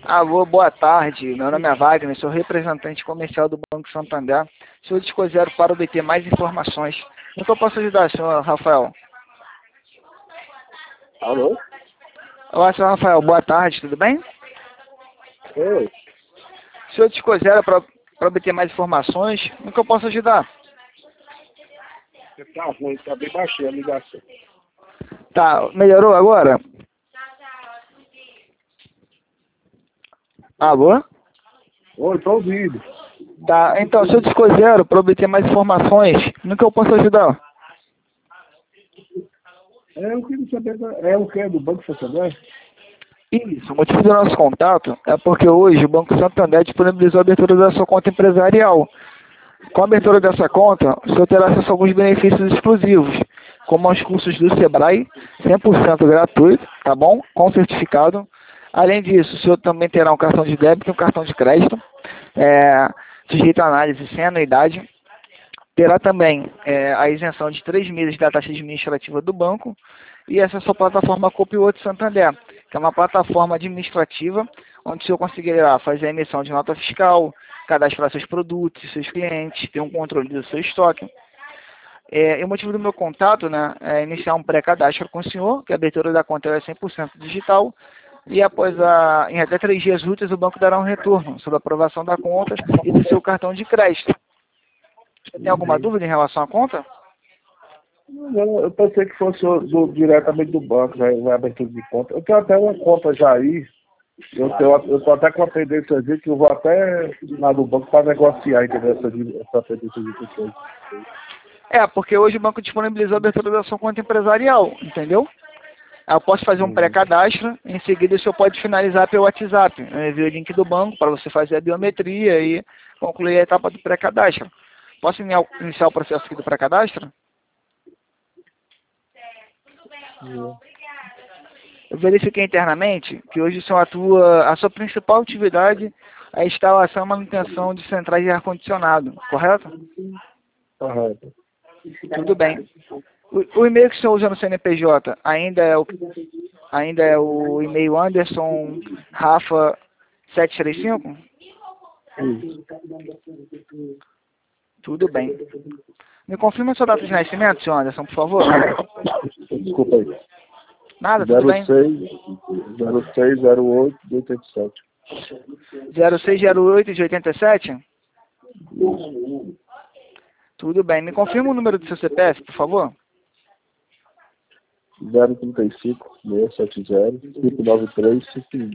Alô, boa tarde. Meu nome é Wagner, sou representante comercial do Banco Santander. Sou disco zero para obter mais informações. No que eu posso ajudar, senhor Rafael? Alô? Olá, senhor Rafael, boa tarde, tudo bem? Oi. Senhor disco zero para obter mais informações. No que eu posso ajudar? Tá ruim, tá bem baixinha a ligação. Tá, melhorou agora? Alô? Oi, tô ouvindo. Tá, então, senhor disco zero para obter mais informações. No que eu posso ajudar? Eu queria saber, é o que? Do Banco Santander? Isso, o motivo do nosso contato é porque hoje o Banco Santander disponibilizou a abertura da sua conta empresarial. Com a abertura dessa conta, o senhor terá acesso a alguns benefícios exclusivos, como aos cursos do Sebrae, 100% gratuito, tá bom? Com certificado. Além disso, o senhor também terá um cartão de débito e um cartão de crédito, sujeito a análise sem anuidade. Terá também a isenção de 3 meses da taxa administrativa do banco e essa é a sua plataforma Copioto Santander, que é uma plataforma administrativa onde o senhor conseguirá fazer a emissão de nota fiscal, cadastrar seus produtos, seus clientes, ter um controle do seu estoque. E o motivo do meu contato, né, é iniciar um pré-cadastro com o senhor, que a abertura da conta é 100% digital, e em até 3 dias úteis o banco dará um retorno sobre a aprovação da conta e do seu cartão de crédito. Você tem alguma dúvida em relação à conta? Não, eu pensei que fosse diretamente do banco, né, uma abertura de conta. Eu tenho até uma conta já aí. Eu tô até com a pendência de que eu vou até lá no banco para negociar, entendeu? Essa pendência de pessoas. Porque hoje o banco disponibilizou a abertura da sua conta empresarial, entendeu? Eu posso fazer um pré-cadastro, em seguida o senhor pode finalizar pelo WhatsApp. Eu envio o link do banco para você fazer a biometria e concluir a etapa do pré-cadastro. Posso iniciar o processo aqui do pré-cadastro? Eu verifiquei internamente que hoje o senhor atua, a sua principal atividade é a instalação e manutenção de centrais de ar-condicionado, correto? Correto. Tudo bem. O e-mail que o senhor usa no CNPJ ainda é o e-mail Anderson Rafa 735? Isso. Tudo bem. Me confirma a sua data de nascimento, senhor Anderson, por favor. Desculpa aí. Nada, tudo bem. 0608 de 87. 0608 de 87? Tudo bem. Me confirma o número do seu CPF, por favor. 035 670 593 51.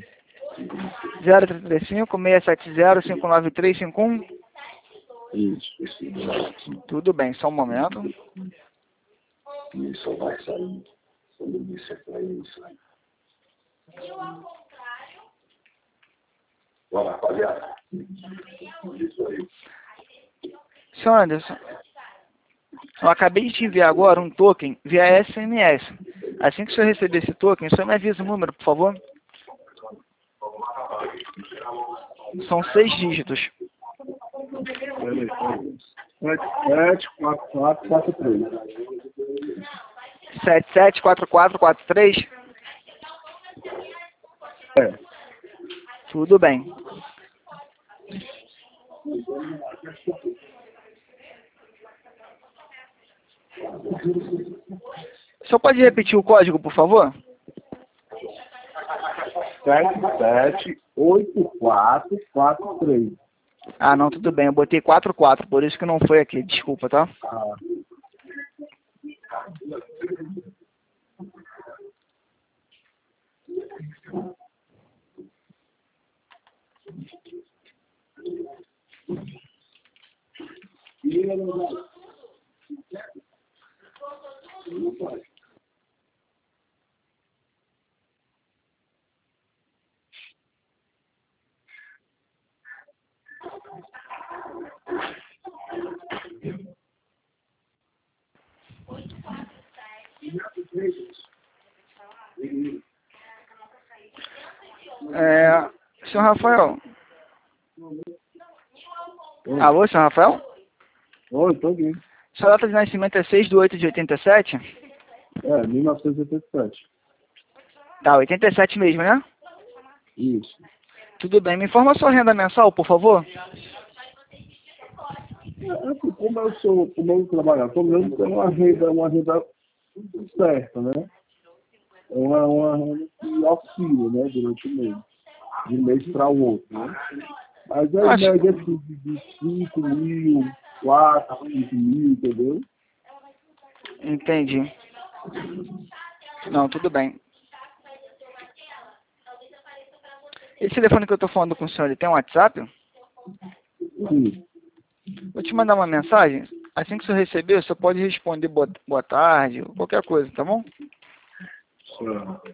035 670 59351? Isso. Tudo bem, só um momento. Isso vai sair. Bora, rapaziada. Isso aí. Senhor Anderson, eu acabei de te enviar agora um token via SMS. Assim que o senhor receber esse token, o senhor me avisa o número, por favor. São 6 dígitos. 774443. 774443? É. Tudo bem. O senhor pode repetir o código, por favor? 778443. Ah, não, tudo bem. Eu botei 44, por isso que não foi aqui. Desculpa, tá? Ah. Senhor Rafael. Alô, senhor Rafael? Oi, tô aqui. Sua data de nascimento é 6/8 de 87? 1987. Tá, 87 mesmo, né? Isso. Tudo bem. Me informa a sua renda mensal, por favor. Assim, como eu trabalho autônomo, eu tenho uma renda certa, né? É uma renda que auxilia, né, durante o mês, de um mês para o outro, né? Mas é Acho... média assim, de 5 mil, 4, 5 mil, entendeu? Entendi. Não, tudo bem. Esse telefone que eu tô falando com o senhor, ele tem um WhatsApp? Sim. Vou te mandar uma mensagem. Assim que o senhor receber, o senhor pode responder boa tarde, ou qualquer coisa, tá bom? Certo.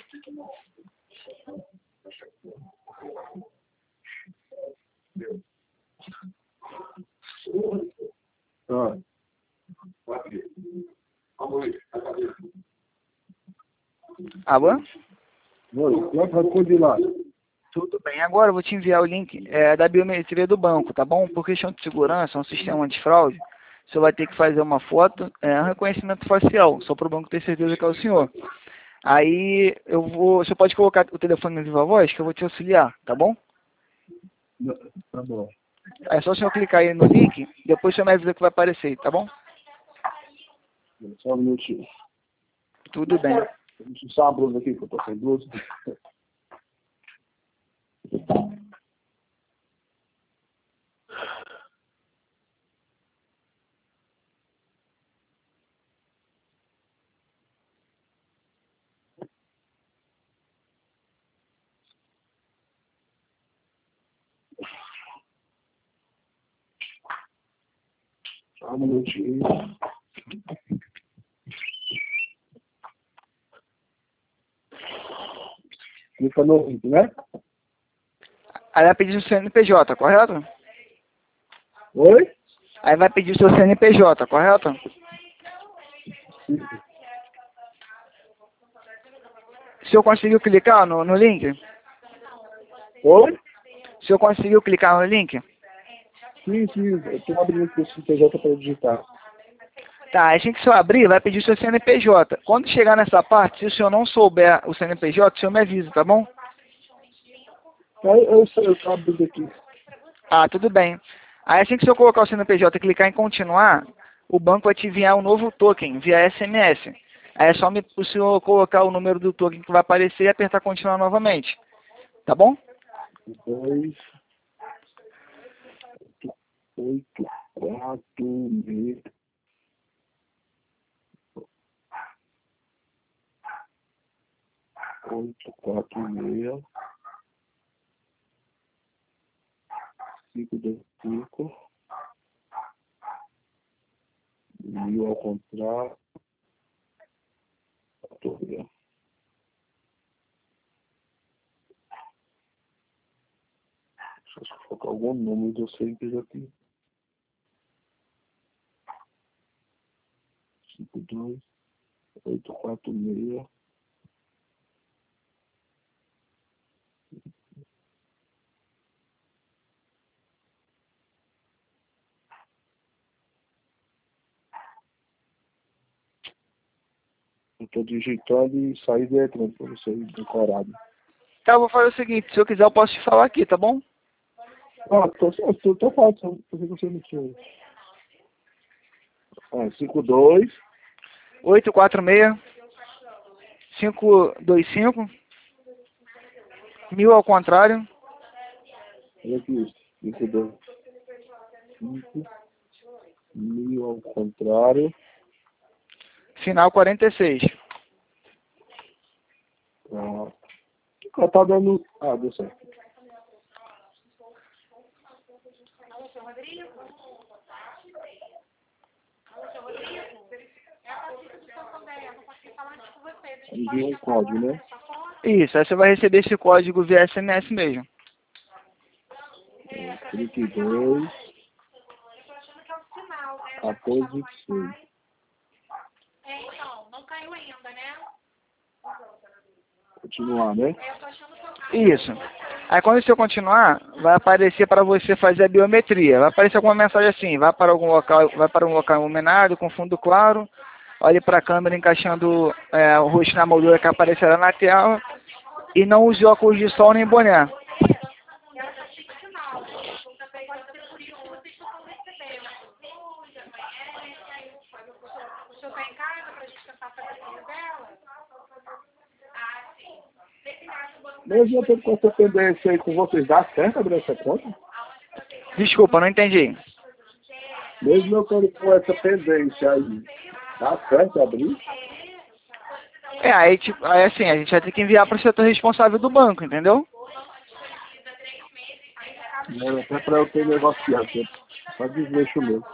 Ah. Alô? Oi, responde lá. Tudo bem. Agora eu vou te enviar o link da biometria do banco, tá bom? Por questão de segurança, é um sistema antifraude. Você vai ter que fazer uma foto, um reconhecimento facial, só para o banco ter certeza que é o senhor. Aí você pode colocar o telefone no Viva Voz, que eu vou te auxiliar, tá bom? Tá bom. É só o senhor clicar aí no link, depois você me avisa que vai aparecer, tá bom? Só um minutinho. Tudo bem. Deixa eu só a blusa aqui, que eu tô sem blusa. Só um minutinho. Clica no link, né? Aí vai pedir o CNPJ, correto? Oi? Aí vai pedir o seu CNPJ, correto? O senhor conseguiu clicar no link? Oi? O senhor conseguiu clicar no link? Sim, sim. Eu tô abrindo aqui o CPJ para digitar. Tá, assim que o senhor abrir, vai pedir o seu CNPJ. Quando chegar nessa parte, se o senhor não souber o CNPJ, o senhor me avisa, tá bom? Eu tô abrindo aqui. Ah, tudo bem. Aí assim que o senhor colocar o CNPJ e clicar em continuar, o banco vai te enviar um novo token via SMS. Aí é só o senhor colocar o número do token que vai aparecer e apertar continuar novamente. Tá bom? 2, 8, 4, 6. 8, 4, 6. 5, 2, 5. 1000 ao contrário. 14. Deixa eu colocar algum número do simples aqui. 5, 2, 8, 4, 6. Eu tô digitando e sair de eletrônico para você ir decorado. Tá, eu vou fazer o seguinte, se eu quiser eu posso te falar aqui, tá bom? Ah, tô falando, só porque você não tinha. 5, 2. 846 525 1000 ao contrário, Olha aqui. 5, 2, 5. 1000 ao contrário. final 46. Tá dando. Ah, deu certo. Envia um código, né? Isso, aí você vai receber esse código via SMS mesmo. 32, 14, 6. Continuar, né? Isso. Aí quando você continuar, vai aparecer para você fazer a biometria. Vai aparecer alguma mensagem assim, vai para um local iluminado, com fundo claro, olhe para a câmera encaixando o rosto na moldura que aparecerá na tela e não use óculos de sol nem boné. Mesmo eu tendo com essa pendência aí com vocês, dá certo abrir essa conta? Desculpa, não entendi. Mesmo eu tendo com essa pendência aí, dá certo abrir? Aí, tipo, aí assim, a gente vai ter que enviar para o setor responsável do banco, entendeu? Não, até para eu ter negociado, só desleixo mesmo.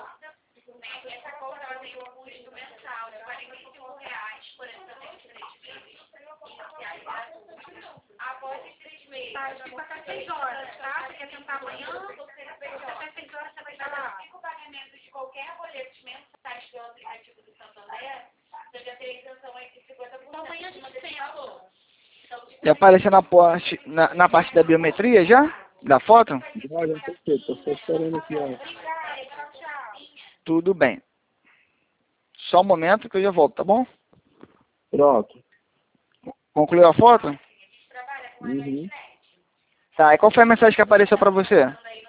Já apareceu na parte da biometria já? Da foto? Já tem feito, tô só esperando aqui, ó. Tudo bem. Só um momento que eu já volto, tá bom? Pronto. Concluiu a foto? Uhum. Tá, e qual foi a mensagem que apareceu para você?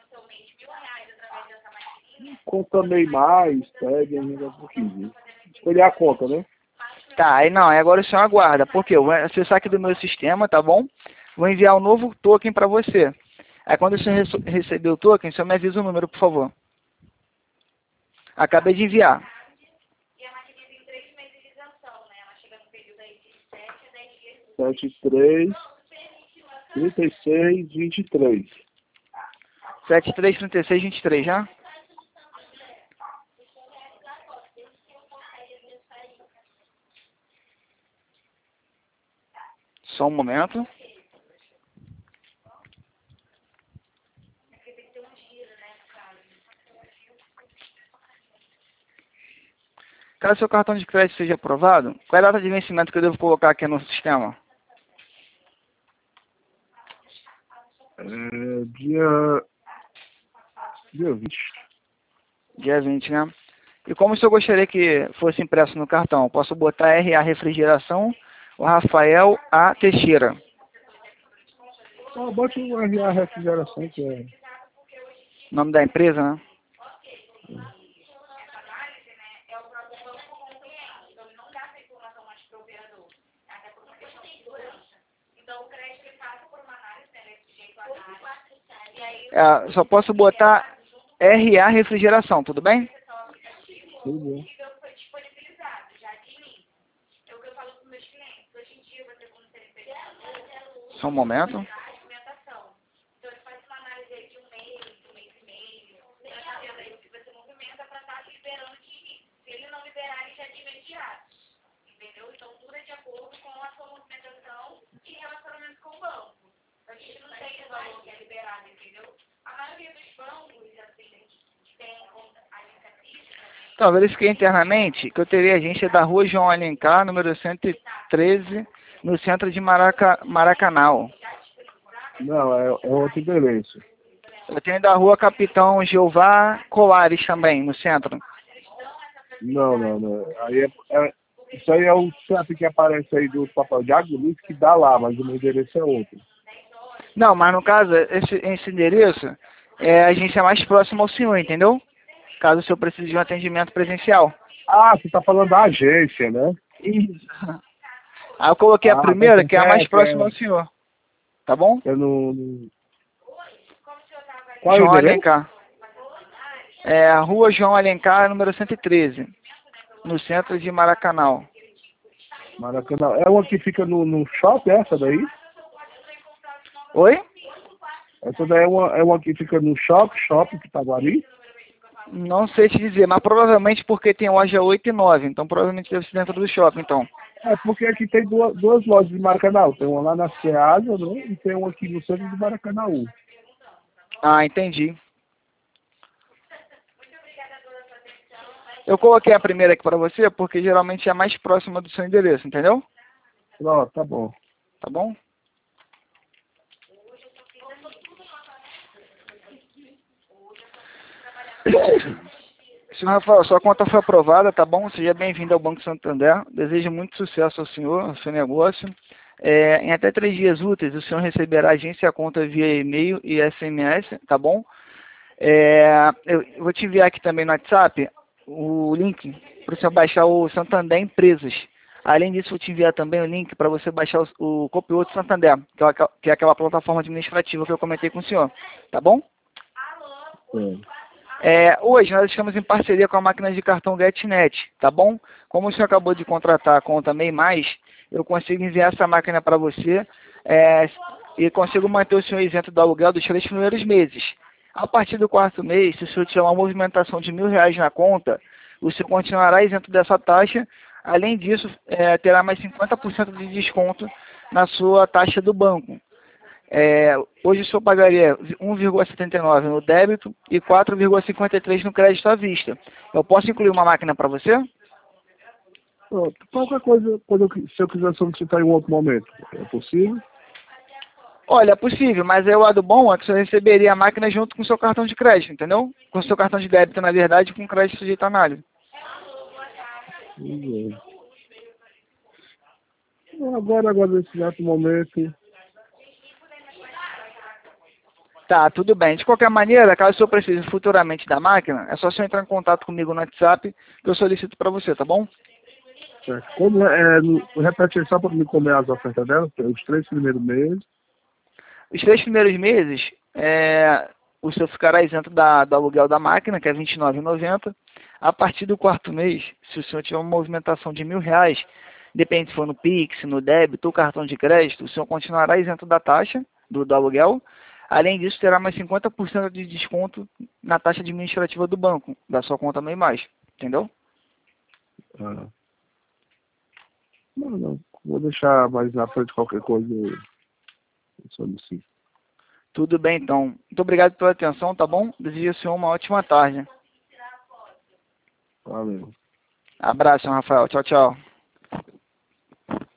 Conta meio mais, pede ainda um pouquinho. Escolher a conta, né? Tá, aí não, aí agora o senhor aguarda, porque eu vou acessar aqui do meu sistema, tá bom? Vou enviar um novo token para você. Aí quando o senhor receber o token, o senhor me avisa o número, por favor. Acabei de enviar. 73, 36, 23. 733623, já? Só um momento. Caso seu cartão de crédito seja aprovado, qual é a data de vencimento que eu devo colocar aqui no sistema? Dia 20. Dia 20, né? E como o senhor gostaria que fosse impresso no cartão? Posso botar RA Refrigeração ou Rafael A. Teixeira? Bote o RA Refrigeração, que é... Nome da empresa, né? Só posso botar RA Refrigeração, tudo bem? Tudo bem. Só um momento. Então, verifiquei internamente que eu teria agência da Rua João Alencar, número 113, no centro de Maracanã. Não, é outro endereço. Eu tenho da Rua Capitão Jeová Colares também, no centro. Não. Aí isso aí é o CEP que aparece aí do papel de Agulhas que dá lá, mas o meu endereço é outro. Não, mas no caso, esse endereço é a agência mais próxima ao senhor, entendeu? Caso o senhor precise de um atendimento presencial. Ah, você está falando da agência, né? Isso. Aí eu coloquei a primeira, que é a mais próxima ao é, senhor. Tá bom? é no... Qual é o João endereço? Alencar. É a Rua João Alencar, número 113, no centro de Maracanã. Maracanã. É uma que fica no shopping, essa daí? Oi? Essa daí é uma que fica no shopping que estava ali? Não sei te dizer, mas provavelmente porque tem loja 8 e 9, então provavelmente deve ser dentro do shopping, então. É, porque aqui tem duas lojas de Maracanã. Tem uma lá na Ceasa, né? E tem uma aqui no centro de Maracanã. Ah, entendi. Eu coloquei a primeira aqui para você porque geralmente é a mais próxima do seu endereço, entendeu? Pronto, tá bom. Tá bom? Senhor Rafael, sua conta foi aprovada, tá bom? Seja bem-vindo ao Banco Santander. Desejo muito sucesso ao senhor, ao seu negócio. Em até 3 dias úteis, o senhor receberá a agência e a conta via e-mail e SMS, tá bom? Eu vou te enviar aqui também no WhatsApp o link para o senhor baixar o Santander Empresas. Além disso, vou te enviar também o link para você baixar o Copilot Santander, que é aquela plataforma administrativa que eu comentei com o senhor. Tá bom? Sim. Hoje nós estamos em parceria com a máquina de cartão GetNet, tá bom? Como o senhor acabou de contratar a conta MEI+, eu consigo enviar essa máquina para você e consigo manter o senhor isento do aluguel dos 3 primeiros meses. A partir do 4º mês, se o senhor tiver uma movimentação de R$ 1.000 na conta, o senhor continuará isento dessa taxa. Além disso, terá mais 50% de desconto na sua taxa do banco. Hoje o senhor pagaria 1,79 no débito e 4,53 no crédito à vista. Eu posso incluir uma máquina para você? Pronto. Qualquer coisa, se eu quiser solicitar em um outro momento, é possível? Olha, é possível, mas o lado bom é que você receberia a máquina junto com o seu cartão de crédito, entendeu? Com o seu cartão de débito, na verdade, com crédito sujeito a análise. Agora, nesse exato momento... Tá, tudo bem. De qualquer maneira, caso o senhor precise futuramente da máquina, é só o senhor entrar em contato comigo no WhatsApp que eu solicito para você, tá bom? Certo. Repete aí só para me comer as ofertas dela, os 3 primeiros meses. Os 3 primeiros meses, o senhor ficará isento do aluguel da máquina, que é R$ 29,90. A partir do 4º mês, se o senhor tiver uma movimentação de R$ 1.000, depende se for no Pix, no débito ou cartão de crédito, o senhor continuará isento da taxa do aluguel. Além disso, terá mais 50% de desconto na taxa administrativa do banco, da sua conta MEI+. Entendeu? Não. Vou deixar mais na frente qualquer coisa eu solicito. Tudo bem, então. Muito obrigado pela atenção, tá bom? Desejo ao senhor uma ótima tarde. Valeu. Abraço, Rafael. Tchau, tchau.